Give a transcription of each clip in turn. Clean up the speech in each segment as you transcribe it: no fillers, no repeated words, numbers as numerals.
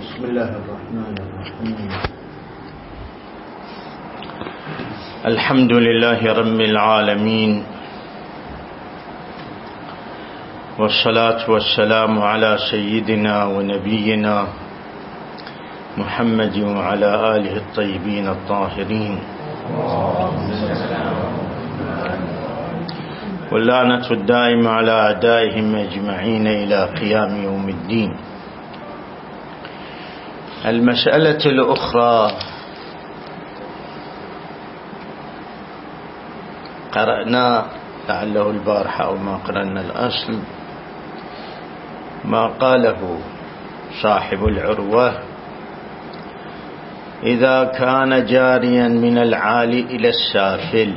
بسم الله الرحمن الرحيم. الحمد لله رب العالمين، والصلاة والسلام على سيدنا ونبينا محمد وعلى آله الطيبين الطاهرين، واللعنة الدائمة على أعدائهم أجمعين إلى قيام يوم الدين. المسألة الأخرى قرأنا لعله البارحة أو ما قرأنا الأصل ما قاله صاحب العروة: إذا كان جاريا من العالي إلى السافل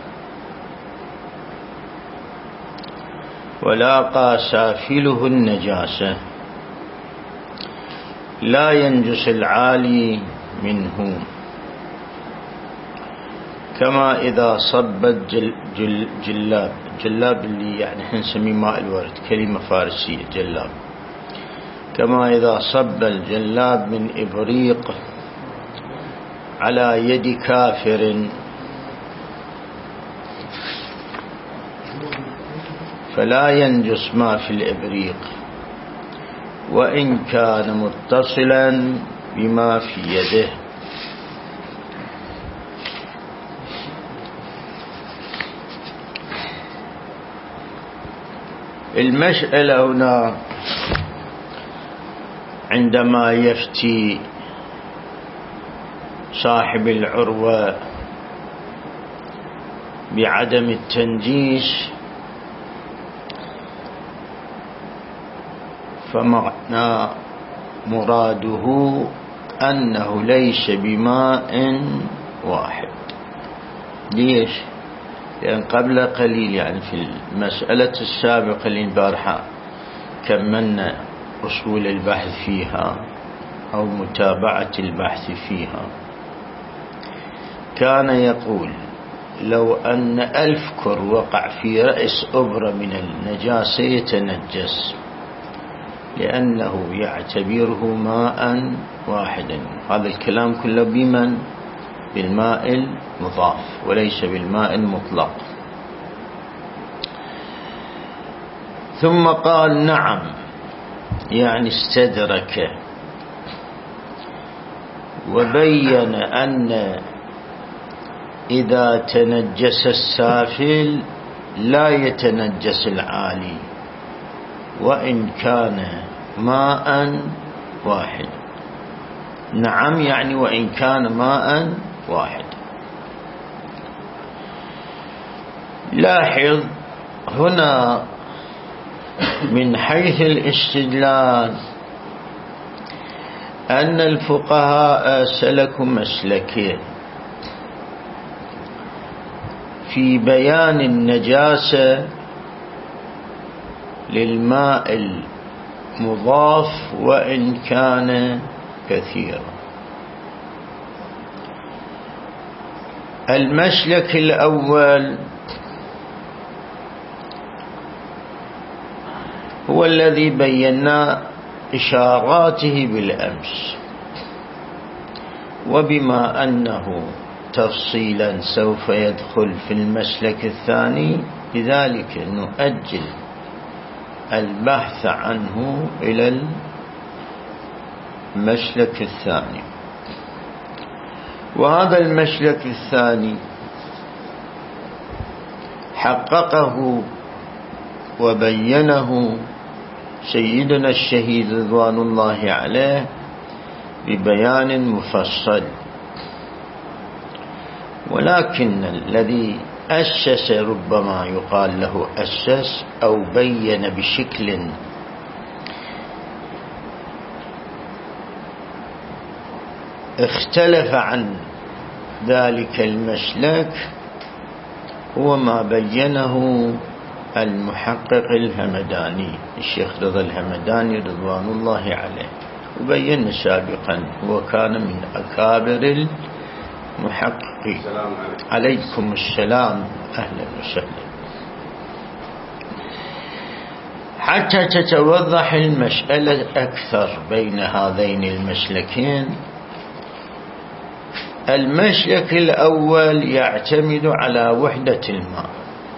ولاقى سافله النجاسة لا ينجس العالي منه، كما إذا صب جلاب اللي يعني نسميه ماء الورد، كلمة فارسية جلاب، كما إذا صب الجلاب من إبريق على يد كافر فلا ينجس ما في الإبريق وإن كان متصلا بما في يده. المسألة هنا عندما يفتي صاحب العروة بعدم التنجيس فمعنى مراده أنه ليس بماء واحد. ليش؟ لأن قبل قليل يعني في المسألة السابقة للبارحة كملنا أصول البحث فيها أو متابعة البحث فيها، كان يقول لو أن 1000 كر وقع في رأس أبرة من النجاسة يتنجس، لأنه يعتبره ماء واحدا. هذا الكلام كله بمن؟ بالماء المضاف وليس بالماء المطلق. ثم قال نعم، يعني استدرك وبين أن إذا تنجس السافل لا يتنجس العالي وإن كان ماء واحد. نعم، يعني وإن كان ماء واحد. لاحظ هنا من حيث الاستدلال أن الفقهاء سلكوا مسلكين في بيان النجاسة للماء المضاف وإن كان كثيرا. المسلك الأول هو الذي بينا إشاراته بالأمس، وبما أنه تفصيلا سوف يدخل في المسلك الثاني لذلك نؤجل البحث عنه إلى المسلك الثاني. وهذا المسلك الثاني حققه وبينه سيدنا الشهيد رضوان الله عليه ببيان مفصل، ولكن الذي أسس ربما يقال له أسس أو بين بشكل اختلف عن ذلك المسلك هو ما بينه المحقق الهمداني، الشيخ رضا الهمداني رضوان الله عليه، وبين سابقا هو كان من أكابر المحققين. عليكم السلام، أهلا وسهلا. حتى تتوضح المسألة أكثر بين هذين المسلكين. المسلك الأول يعتمد على وحدة الماء،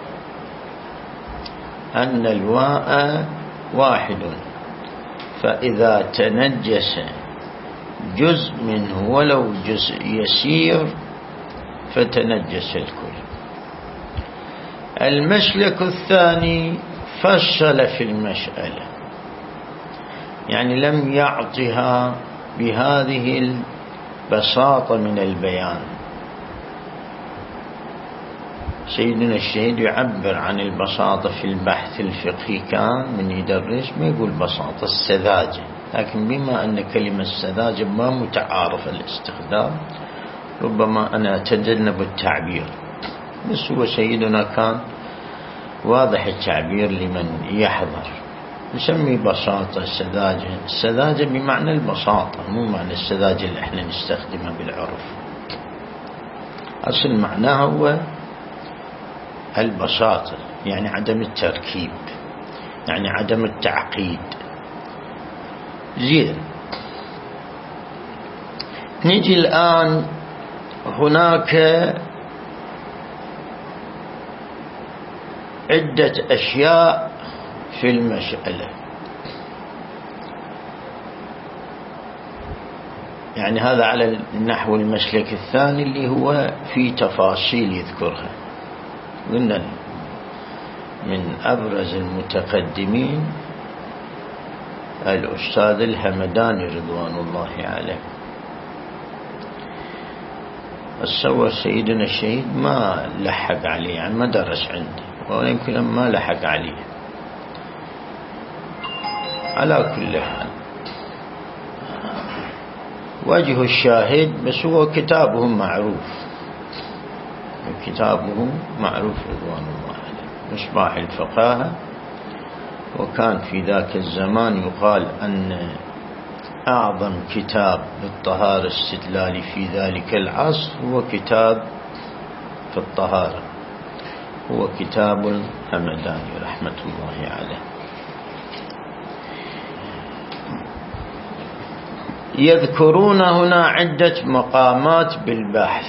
أن الماء واحد، فإذا تنجس جزء منه ولو جزء يسير فتنجس الكل. المسلك الثاني فصل في المسألة، يعني لم يعطها بهذه البساطة من البيان. سيدنا الشهيد يعبر عن البساطة في البحث الفقهي، كان من يدرس ما يقول بساطة السذاجة، لكن بما أن كلمة السذاجة ما متعارف الاستخدام ربما أنا أتجنب التعبير، بس هو سيدنا كان واضح التعبير لمن يحضر. نسمي بساطة السذاجة، السذاجة بمعنى البساطة، مو معنى السذاجة اللي احنا نستخدمها بالعرف. أصل معناها هو البساطة، يعني عدم التركيب، يعني عدم التعقيد. زين، نجي الآن هناك عدة أشياء في المسألة، يعني هذا على النحو المسلك الثاني اللي هو في تفاصيل يذكرها. قلنا من أبرز المتقدمين الأستاذ الهمداني رضوان الله عليه. الصور سيدنا الشهيد ما لحق عليه، يعني ما درس عنده، ويمكن ما لحق عليه. على كل حال وجه الشاهد، بس هو كتابه معروف، كتابه معروف رضوان الله عليه، مصباح الفقاهة. وكان في ذاك الزمان يقال أن أعظم كتاب بالطهارة استدلالي في ذلك العصر هو كتاب في الطهارة، هو كتاب الهمداني رحمة الله عليه. يذكرون هنا عدة مقامات بالبحث.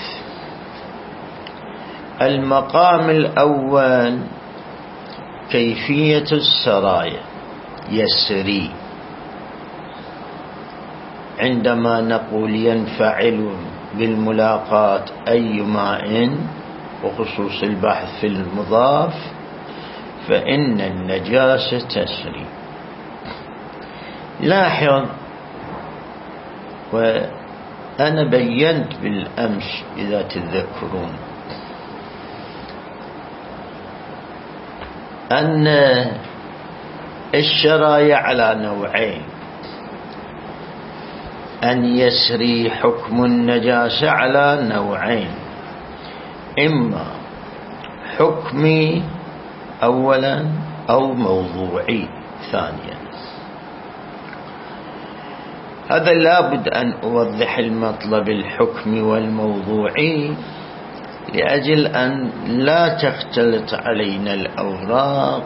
المقام الأول كيفية السراية، يسري. عندما نقول ينفعل بالملاقات أي ماء، وخصوص البحث في المضاف، فإن النجاسة تسري. لاحظ، وأنا بينت بالأمس إذا تذكرون أن الشرايع على نوعين، أن يسري حكم النجاسة على نوعين، إما حكمي أولا أو موضوعي ثانيا. هذا لابد أن أوضح المطلب الحكمي والموضوعي لأجل أن لا تختلط علينا الأوراق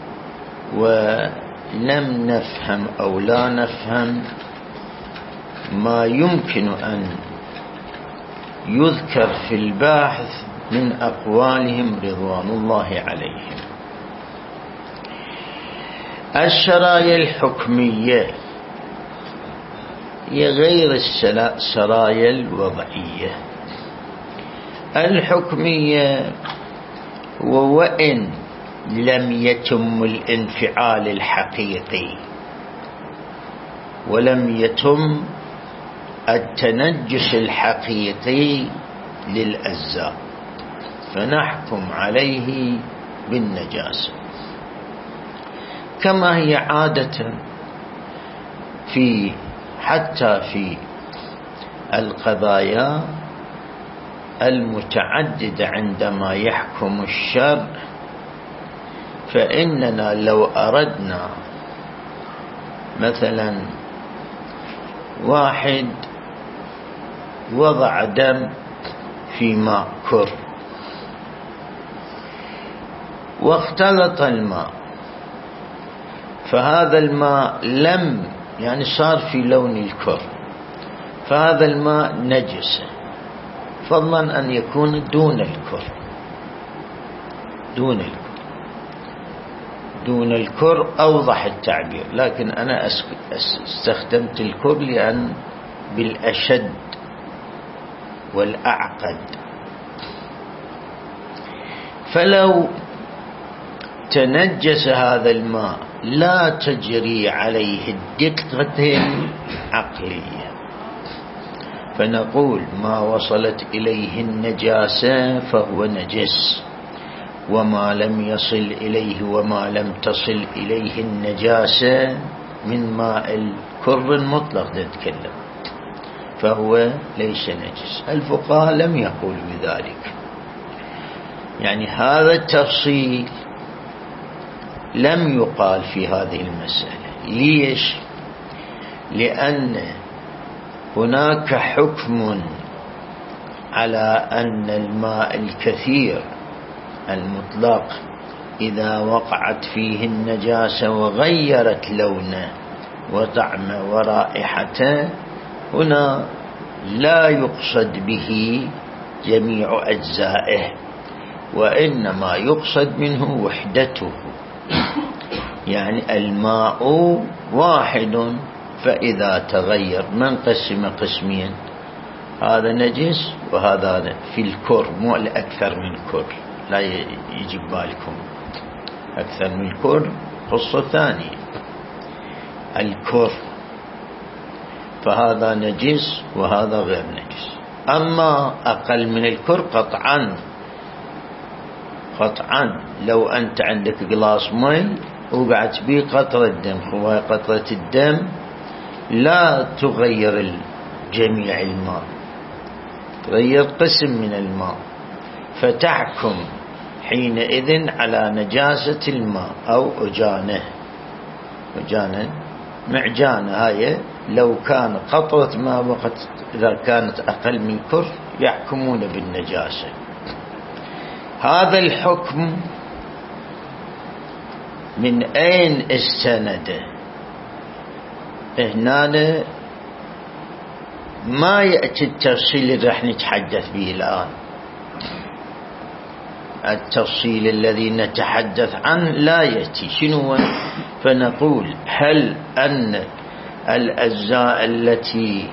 ولم نفهم أو لا نفهم ما يمكن أن يذكر في الباحث من أقوالهم رضوان الله عليهم. الشرايع الحكمية هي غير السرايا الوضعية. الحكمية وإن لم يتم الانفعال الحقيقي ولم يتم التنجس الحقيقي للأجزاء، فنحكم عليه بالنجاسة، كما هي عادة حتى في القضايا المتعددة. عندما يحكم الشرع، فإننا لو أردنا مثلا واحد وضع دم في ماء كر واختلط الماء، فهذا الماء لم يعني صار في لون الكر، فهذا الماء نجس، فضلا أن يكون دون الكر، دون الكر أوضح التعبير، لكن أنا استخدمت الكر لأن بالأشد والأعقد. فلو تنجس هذا الماء لا تجري عليه الدقة العقلية، فنقول ما وصلت إليه النجاسة فهو نجس، وما لم يصل إليه وما لم تصل إليه النجاسة من ماء الكر المطلق نتكلم فهو ليس نجس. الفقهاء لم يقولوا بذلك، يعني هذا التفصيل لم يقال في هذه المسألة. ليش؟ لأن هناك حكم على أن الماء الكثير المطلق إذا وقعت فيه النجاسة وغيرت لونه وطعمه ورائحته، هنا لا يقصد به جميع أجزائه، وإنما يقصد منه وحدته، يعني الماء واحد، فإذا تغير من قسم قسمين، هذا نجس وهذا في الكر، مو الأكثر من كر، لا يجي بالكم أكثر من الكر قصة ثانية. الكر فهذا نجس وهذا غير نجس. أما أقل من الكر قطعا لو أنت عندك قلاص مي وقعت به قطرة دم، هو قطرة الدم لا تغير جميع الماء، تغير قسم من الماء، فتحكم حينئذ على نجاسة الماء أو أجانة معجانة. هاي لو كان قطرة ماء وقت إذا كانت أقل من كر يحكمون بالنجاسة. هذا الحكم من أين استنده؟ هنا ما يأتي التفصيل اللي رح نتحدث به الآن، التفصيل الذي نتحدث عنه لا يأتي. شنو؟ فنقول هل أن الأجزاء التي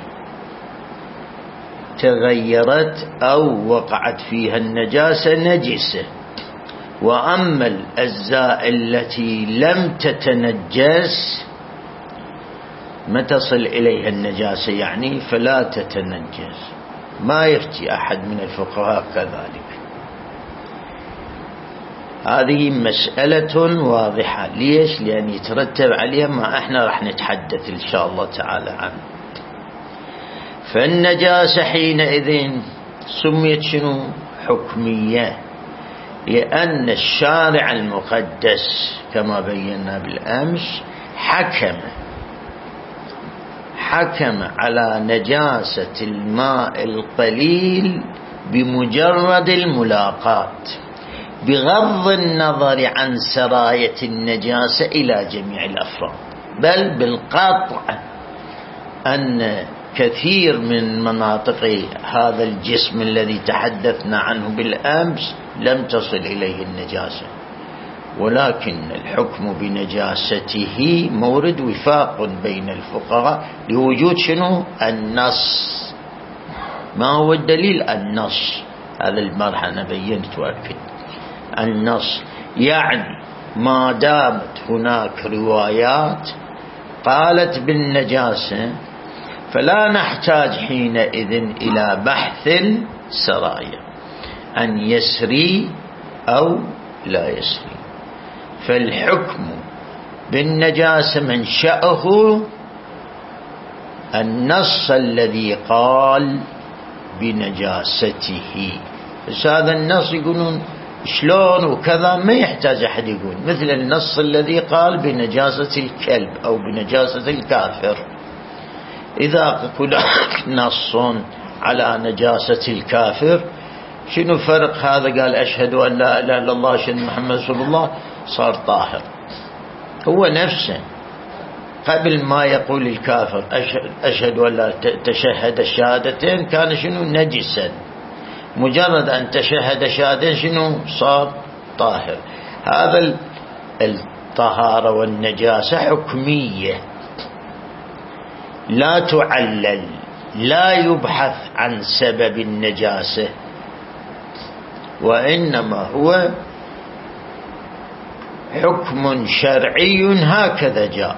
تغيرت أو وقعت فيها النجاسة نجسة، وأما الأجزاء التي لم تتنجس ما تصل إليها النجاسة يعني فلا تتنجس. ما يفتي أحد من الفقهاء كذلك. هذه مسألة واضحة. ليش؟ لأن يترتب عليها ما احنا راح نتحدث إن شاء الله تعالى عنه. فالنجاسة حينئذ سميت شنو؟ حكمية، لأن الشارع المقدس كما بينا بالأمس حكم على نجاسة الماء القليل بمجرد الملاقاة، بغض النظر عن سراية النجاسة إلى جميع الأفراد، بل بالقطع أن كثير من مناطق هذا الجسم الذي تحدثنا عنه بالأمس لم تصل إليه النجاسة، ولكن الحكم بنجاسته مورد وفاق بين الفقهاء لوجود شنو؟ النص. ما هو الدليل؟ النص. هذا المرحلة أنا بينت وأكد. النص يعني ما دامت هناك روايات قالت بالنجاسة فلا نحتاج حينئذ إلى بحث السرايا أن يسري أو لا يسري. فالحكم بالنجاسة منشأه النص الذي قال بنجاسته. بس هذا النص يقولون شلون وكذا، ما يحتاج أحد يقول، مثل النص الذي قال بنجاسة الكلب أو بنجاسة الكافر. إذا هناك نص على نجاسة الكافر، شنو فرق؟ هذا قال أشهد أن لا إله إلا الله أشهد محمد رسول الله صار طاهر، هو نفسه قبل ما يقول الكافر أشهد ولا تشهد الشهادتين كان شنو؟ نجسا. مجرد أن تشهد شهادتين شنو؟ صار طاهر. هذا الطهارة والنجاسة حكمية لا تعلل، لا يبحث عن سبب النجاسة، وإنما هو حكم شرعي هكذا جاء.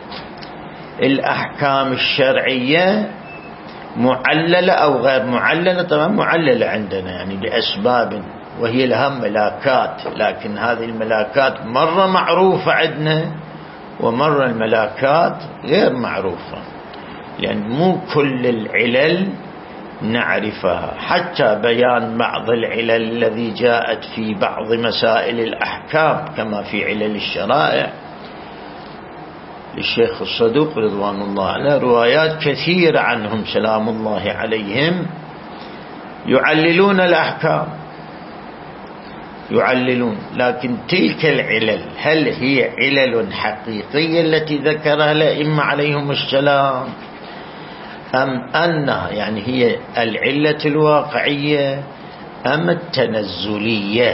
الأحكام الشرعية معللة أو غير معللة، طبعا معللة عندنا يعني لأسباب وهي لها ملاكات، لكن هذه الملاكات مرة معروفة عندنا ومرة الملاكات غير معروفة، لأن مو كل العلل نعرفها. حتى بيان بعض العلل الذي جاءت في بعض مسائل الأحكام كما في علل الشرائع للشيخ الصدوق رضوان الله عليه روايات كثيرة عنهم سلام الله عليهم يعللون الأحكام، يعللون. لكن تلك العلل هل هي علل حقيقية التي ذكرها الأئمة عليهم السلام، أم أنها يعني هي العلة الواقعية أم التنزلية؟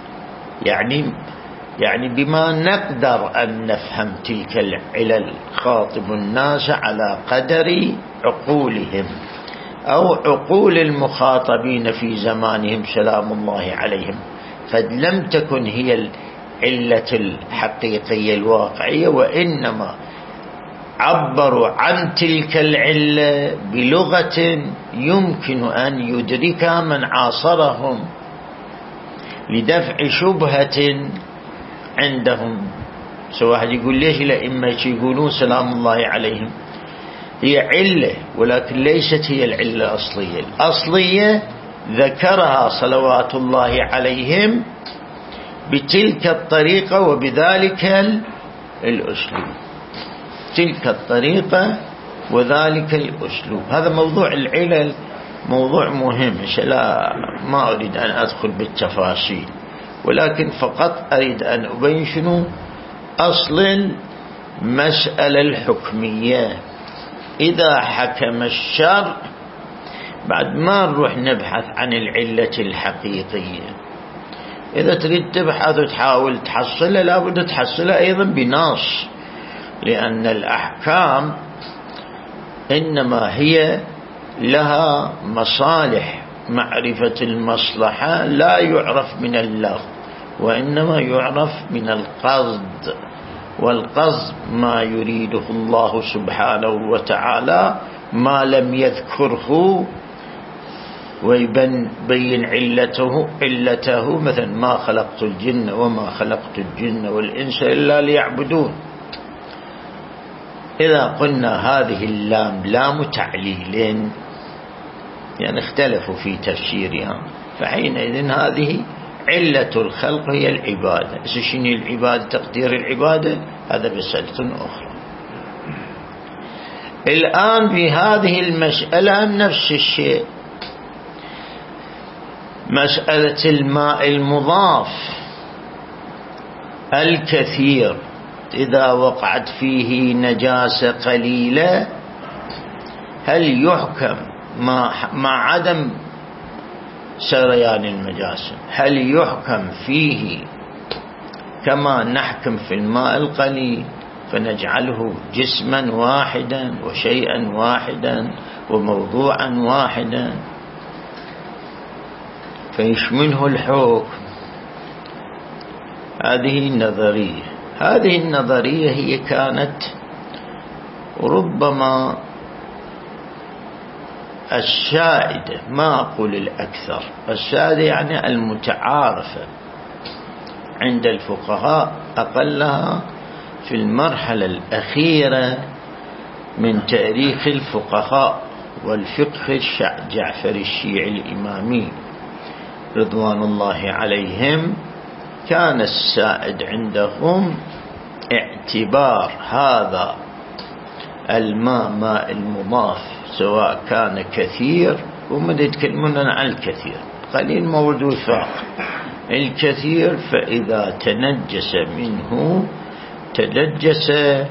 يعني بما نقدر أن نفهم تلك العلل خاطب الناس على قدر عقولهم أو عقول المخاطبين في زمانهم سلام الله عليهم. قد لم تكن هي العلة الحقيقية الواقعية، وإنما عبروا عن تلك العلة بلغة يمكن أن يدركها من عاصرهم لدفع شبهة عندهم. سواء واحد يقول ليش الأئمة يقولون سلام الله عليهم هي علة، ولكن ليست هي العلة الأصلية. الأصلية ذكرها صلوات الله عليهم بتلك الطريقة وبذلك الأسلوب، تلك الطريقة وذلك الأسلوب. هذا موضوع العلل موضوع مهم، ما أريد أن أدخل بالتفاصيل، ولكن فقط أريد أن أبين شنو أصل المسألة الحكمية. إذا حكم الشرع بعد ما نروح نبحث عن العلة الحقيقية. إذا تريد تبحث وتحاول تحصلها لابد تحصلها أيضا بنص، لأن الأحكام إنما هي لها مصالح. معرفة المصلحة لا يعرف من اللغو، وإنما يعرف من القصد، والقصد ما يريده الله سبحانه وتعالى ما لم يذكره ويبين علته مثلا ما خلقت الجن وما خلقت الجن والإنس إلا ليعبدون. إذا قلنا هذه اللام لام تعليل يعني اختلفوا في تفسيرها، فحينئذ هذه علة الخلق هي العبادة. شنو العبادة؟ تقدير العبادة هذا مسألة أخرى. الآن في هذه المسألة نفس الشيء، مسألة الماء المضاف الكثير إذا وقعت فيه نجاسة قليلة هل يحكم مع عدم سريان النجاسة، هل يحكم فيه كما نحكم في الماء القليل فنجعله جسما واحدا وشيئا واحدا وموضوعا واحدا فيشمله الحكم؟ هذه النظرية هي كانت ربما السائدة، ما أقول الأكثر، السائدة يعني المتعارفة عند الفقهاء، أقلها في المرحلة الأخيرة من تاريخ الفقهاء والفقه جعفر الشيعي الإمامي رضوان الله عليهم. كان السائد عندهم اعتبار هذا الماء ماء المضاف سواء كان كثير، ومن يتكلمون عن الكثير، قليل مورد وثاق، الكثير فإذا تنجس منه تنجس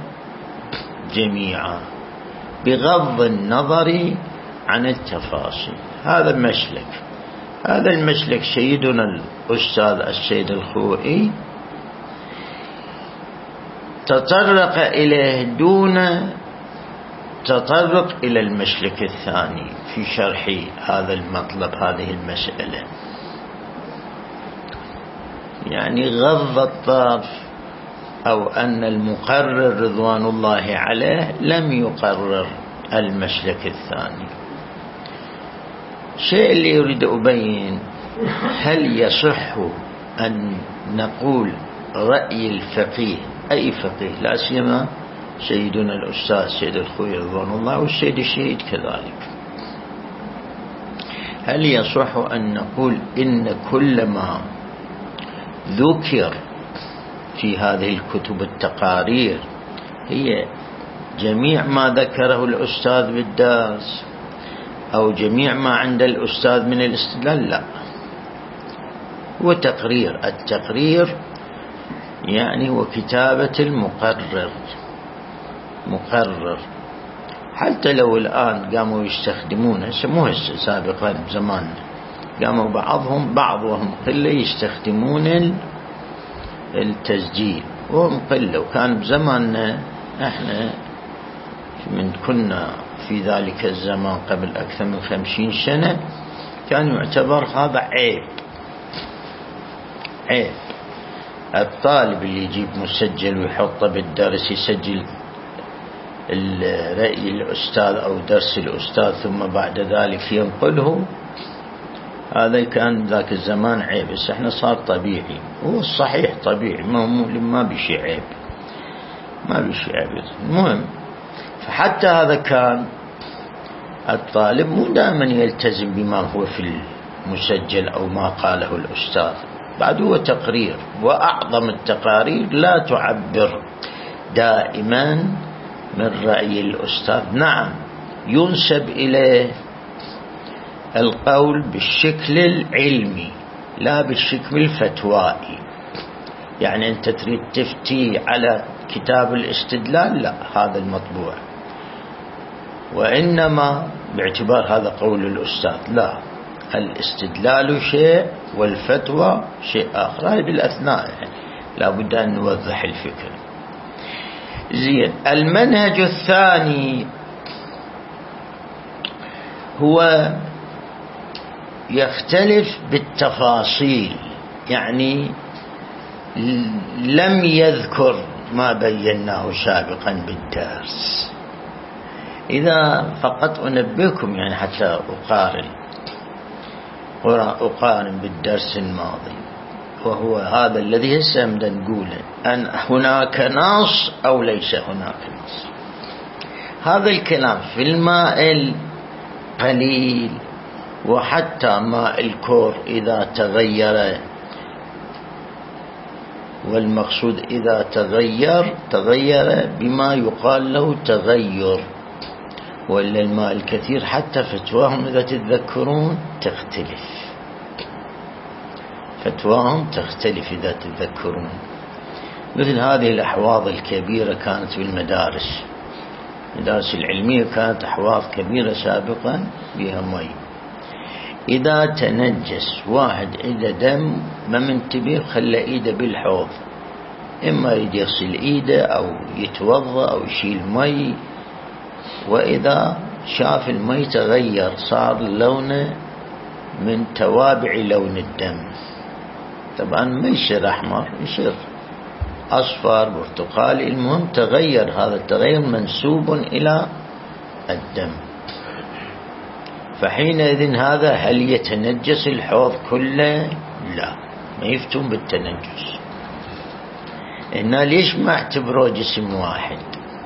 جميعا بغض النظر عن التفاصيل. هذا المسلك، هذا المسلك سيدنا الأستاذ السيد الخوئي تطرق إليه دون تطرق إلى المسلك الثاني في شرح هذا المطلب، هذه المسألة. يعني غض الطرف، أو أن المقرر رضوان الله عليه لم يقرر المسلك الثاني. شيء اللي يريد أبين، هل يصح أن نقول رأي الفقيه، أي فقيه، لا سيما سيدنا الأستاذ سيد الخوئي رضوان الله والسيد الشهيد كذلك، هل يصح أن نقول إن كل ما ذكر في هذه الكتب التقارير هي جميع ما ذكره الأستاذ بالدرس أو جميع ما عند الأستاذ من الاستدلال؟ لا، هو تقرير. التقرير يعني وكتابة المقرر، مقرر. حتى لو الآن قاموا يستخدمونه، سموه سابقا بزمان، قاموا بعضهم قلة يستخدمون التسجيل، وهم قلة. وكان بزماننا احنا من كنا في ذلك الزمان قبل أكثر من 50 سنة كان يعتبر هذا عيب. الطالب اللي يجيب مسجل ويحطه بالدرس، يسجل رأي الأستاذ أو درس الأستاذ ثم بعد ذلك ينقله، هذا كان ذاك الزمان عيب. بس احنا صار طبيعي، هو الصحيح طبيعي، ما بشي عيب، ما بشي عيب. المهم، فحتى هذا كان الطالب مو دائما يلتزم بما هو في المسجل أو ما قاله الأستاذ، بعد هو تقرير. وأعظم التقارير لا تعبر دائما من رأي الأستاذ. نعم، ينسب إليه القول بالشكل العلمي لا بالشكل الفتوائي. يعني أنت تريد تفتي على كتاب الاستدلال، لا، هذا المطبوع، وإنما باعتبار هذا قول الأستاذ. لا، الاستدلال شيء والفتوى شيء آخر. هذه بالأثناء يعني لا بد أن نوضح الفكرة. زين. المنهج الثاني هو يختلف بالتفاصيل، يعني لم يذكر ما بيناه سابقا بالدرس. إذا فقط أنبهكم يعني حتى أقارن بالدرس الماضي، وهو هذا الذي هسه نقوله، أن هناك نص أو ليس هناك نص. هذا الكلام في الماء القليل وحتى ماء الكور إذا تغير، والمقصود إذا تغير بما يقال له تغير، ولا الماء الكثير حتى فتواهم إذا تتذكرون تختلف، فتواهم تختلف إذا تتذكرون. مثل هذه الأحواض الكبيرة كانت بالمدارس، المدارس العلمية كانت أحواض كبيرة سابقا بها مي. إذا تنجس واحد إذا دم ما منتبه خلى إيده بالحوض، إما يريد يغسل إيده أو يتوضأ أو يشيل مي، وإذا شاف المي تغير صار لونه من توابع لون الدم، طبعا ما يصير أحمر، يصير أصفر برتقالي، المهم تغير، هذا التغير منسوب إلى الدم. فحينئذ هذا هل يتنجس الحوض كله؟ لا، ما يفتون بالتنجس. إنه ليش ما اعتبروه جسم واحد؟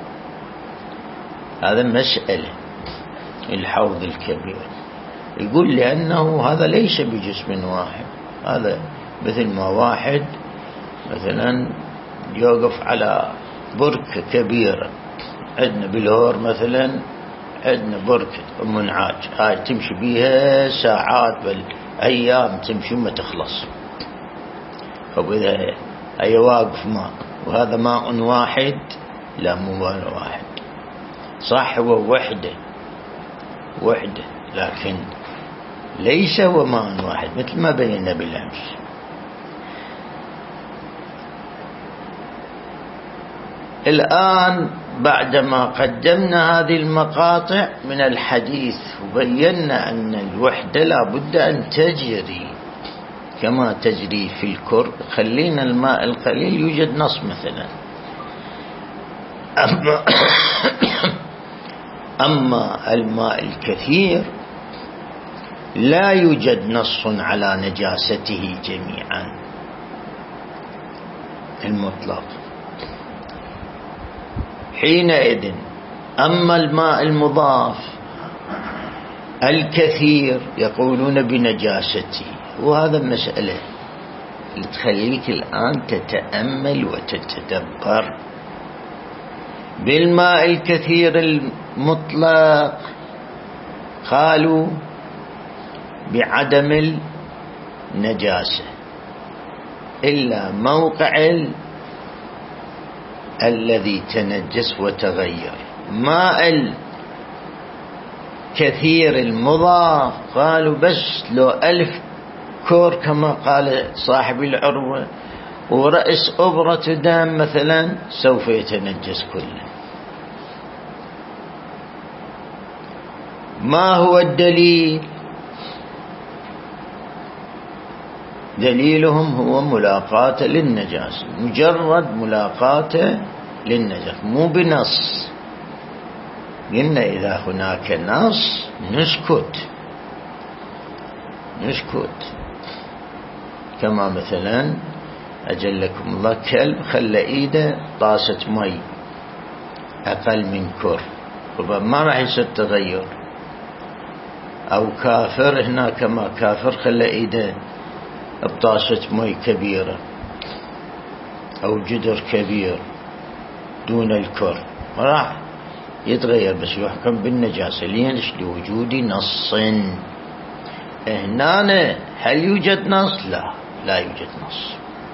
هذا مسألة. الحوض الكبير يقول لأنه هذا ليس بجسم واحد، هذا مثل ما واحد مثلا يوقف على بركة كبيرة، عندنا بالهور مثلا عندنا بركة منعاج، هاي تمشي بيها ساعات بل أيام تمشي ما تخلص. فإذا هي واقف ماء وهذا ماء واحد؟ لا، مو ماء واحد، صح هو وحدة، لكن ليس هو ماء واحد مثل ما بينا بالأمس. الآن بعدما قدمنا هذه المقاطع من الحديث وبينا أن الوحدة لا بد أن تجري كما تجري في الكر، خلينا الماء القليل يوجد نص مثلا، أما الماء الكثير لا يوجد نص على نجاسته جميعا المطلق. حينئذ أما الماء المضاف الكثير يقولون بنجاسته، وهذا مسألة اللي تخليك الآن تتأمل وتتدبر. بالماء الكثير المطلق قالوا بعدم النجاسة إلا موقع الذي تنجس وتغير. ماء الكثير المضاف قالوا بس لو 1000 كور كما قال صاحب العروة ورأس أبرة دم مثلا سوف يتنجس كله. ما هو الدليل؟ دليلهم هو ملاقاة للنجاسة، مجرد ملاقاة للنجاسة، مو بنص. قلنا إذا هناك نص نسكت كما مثلا أجلكم الله كلب خلى إيده طاسة مي أقل من كر، ما راح يصير تغير. أو كافر هنا كما كافر خلى إيده بطاسة مي كبيرة أو جدر كبير دون الكر، ما راح يتغير، بس يحكم بالنجاسة. ليش؟ لوجود نص. هنا هل يوجد نص؟ لا يوجد نص.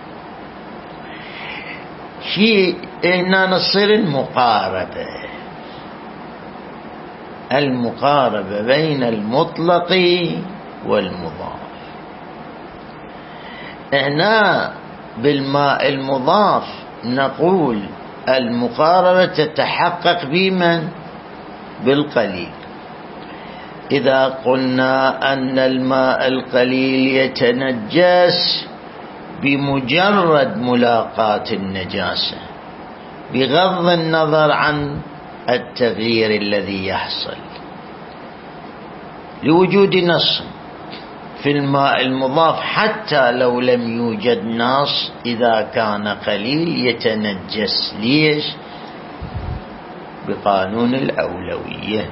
شيء هنا نصير المقاربة بين المطلق والمضاف. هنا بالماء المضاف نقول المقاربة تتحقق بمن؟ بالقليل. إذا قلنا أن الماء القليل يتنجس بمجرد ملاقاة النجاسة بغض النظر عن التغيير الذي يحصل لوجود نص في الماء المضاف، حتى لو لم يوجد نص إذا كان قليل يتنجس. ليش؟ بقانون الأولوية،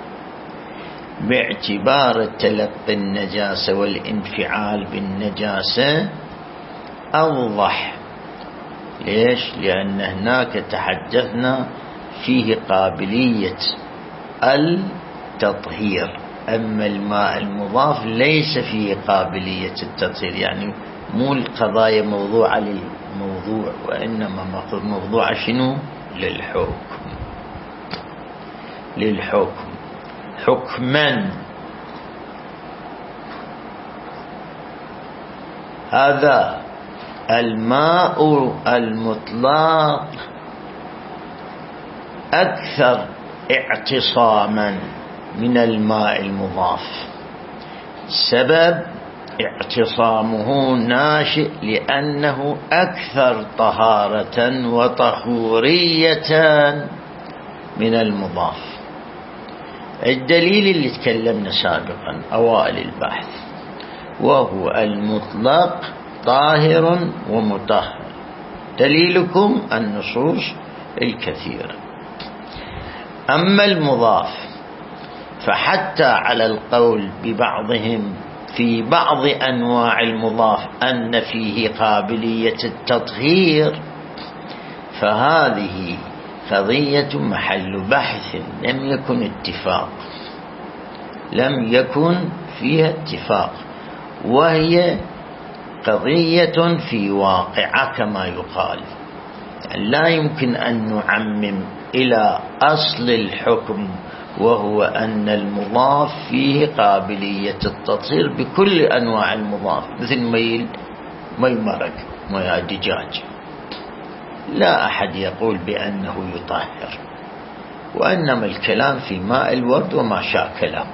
باعتبار تلقي النجاسة والانفعال بالنجاسة أوضح. ليش؟ لأن هناك تحدثنا فيه قابلية التطهير، أما الماء المضاف ليس فيه قابلية التطهير، يعني مو القضايا موضوعة للموضوع، وإنما موضوعة شنو؟ للحكم حكما. هذا الماء المطلق أكثر اعتصاما من الماء المضاف. سبب اعتصامه ناشئ لأنه أكثر طهارة وطهورية من المضاف. الدليل اللي تكلمنا سابقا أوائل البحث، وهو المطلق طاهر ومطهر. دليلكم النصوص الكثيرة. أما المضاف فحتى على القول ببعضهم في بعض أنواع المضاف أن فيه قابلية التطهير، فهذه قضية محل بحث لم يكن فيها اتفاق، وهي قضية في واقعة كما يقال. لا يمكن أن نعمم إلى أصل الحكم، وهو أن المضاف فيه قابلية التطهير بكل أنواع المضاف، مثل مي مرق، مي دجاج، لا أحد يقول بأنه يطهر، وإنما الكلام في ماء الورد وما شاكله.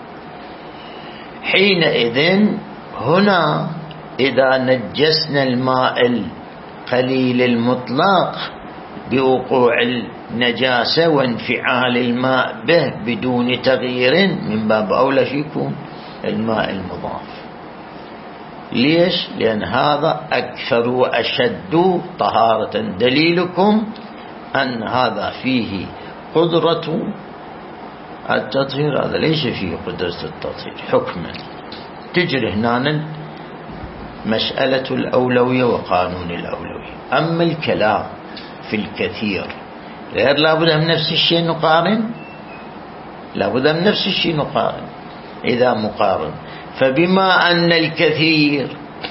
حينئذ هنا إذا نجسنا الماء القليل المطلق بوقوع النجاسة وانفعال الماء به بدون تغيير، من باب أولى فيكم الماء المضاف. ليش؟ لأن هذا أكثر وأشد طهارة. دليلكم أن هذا فيه قدرة التطهير، هذا ليس فيه قدرة التطهير حكما. تجري هنا مسألة الأولوية وقانون الأولوية. أما الكلام في الكثير غير، لابد من نفس الشيء نقارن، لابد من نفس الشيء نقارن. إذا مقارن، فبما أن الكثير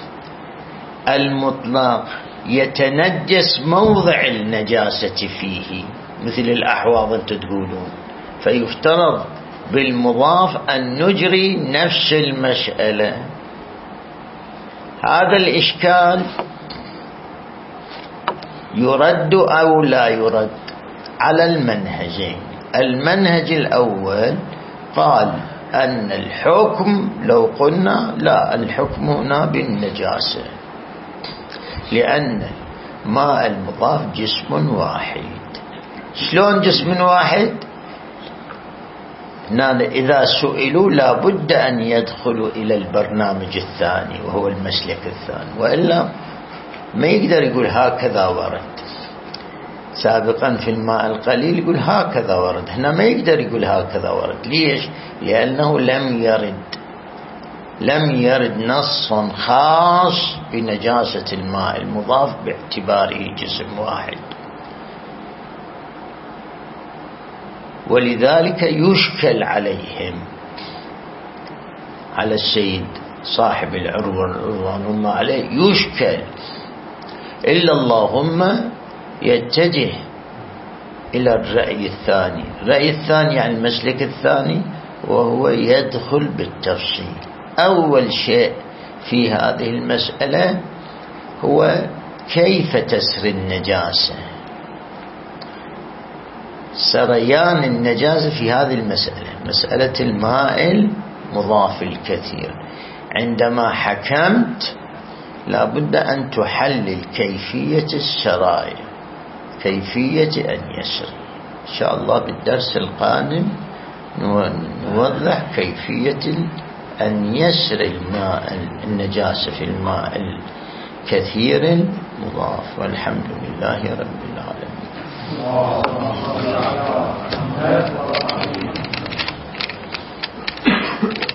المطلق يتنجس موضع النجاسة فيه، مثل الأحواض أنت تقولون، فيفترض بالمضاف أن نجري نفس المسألة. هذا الإشكال يرد أو لا يرد على المنهجين. المنهج الأول قال أن الحكم، لو قلنا لا، الحكم هنا بالنجاسة، لأن ماء المضاف جسم واحد. شلون جسم واحد؟ إذا سئلوا لابد أن يدخلوا إلى البرنامج الثاني وهو المسلك الثاني، وإلا ما يقدر يقول هكذا ورد. سابقا في الماء القليل يقول هكذا ورد، هنا ما يقدر يقول هكذا ورد. ليش؟ لأنه لم يرد نص خاص بنجاسة الماء المضاف باعتباره جسم واحد، ولذلك يشكل عليهم، على السيد صاحب العروة رضوان الله عليه يشكل، إلا اللهم يتجه إلى الرأي الثاني. الرأي الثاني يعني المسلك الثاني، وهو يدخل بالتفصيل. أول شيء في هذه المسألة هو كيف تسري النجاسة، سريان النجاسة في هذه المسألة، مسألة الماء المضاف الكثير. عندما حكمت لابد أن تحلل كيفية السرايا، كيفية أن يسري. إن شاء الله بالدرس القادم نوضح كيفية أن يسري الماء النجاسة في الماء الكثير المضاف. والحمد لله رب العالمين.